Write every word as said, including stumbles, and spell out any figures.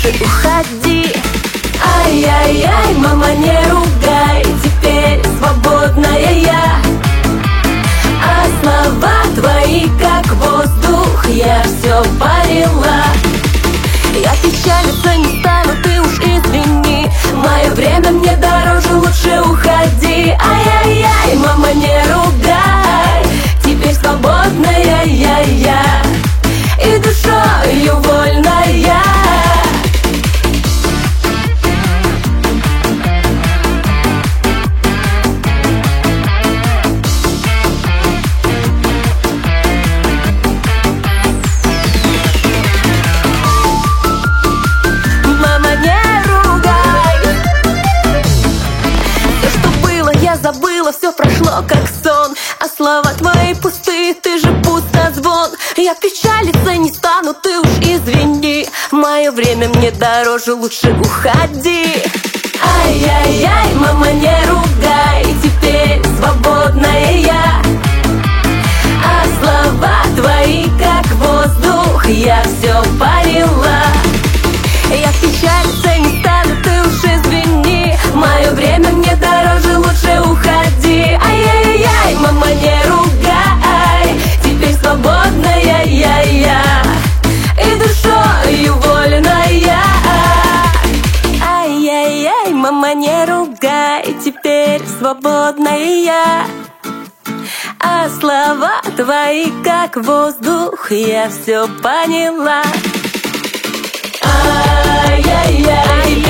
лучше уходи. Ай-яй-яй, мама, не ругай, теперь свободная я. А слова твои как воздух, я все поняла. Я печалиться не стану, ты уж извини. Мое время мне дороже, лучше уходи. Ай-яй-яй, мама, не ругай, теперь свободная я, я. И душою вольная. Мама, не ругай. Все, что было, я забыла, все прошло как сон. А слова твои пустые, ты же пустозвон. Я печалиться не стану, ты уж извини. Мое время мне дороже, лучше уходи. Ай-яй-яй, мама, не ругай, теперь свободная я. А слова твои как воздух, я все поняла. Я печалиться не стану, ты уж извини. Мое время мне дороже, лучше уходи. Ай-яй-яй, мама, не ругай, теперь свободная я, я. И душою вольная. Ай-яй-яй, мама, не ругай, теперь свободная я. А слова твои как воздух, я все поняла. Ай-яй-яй.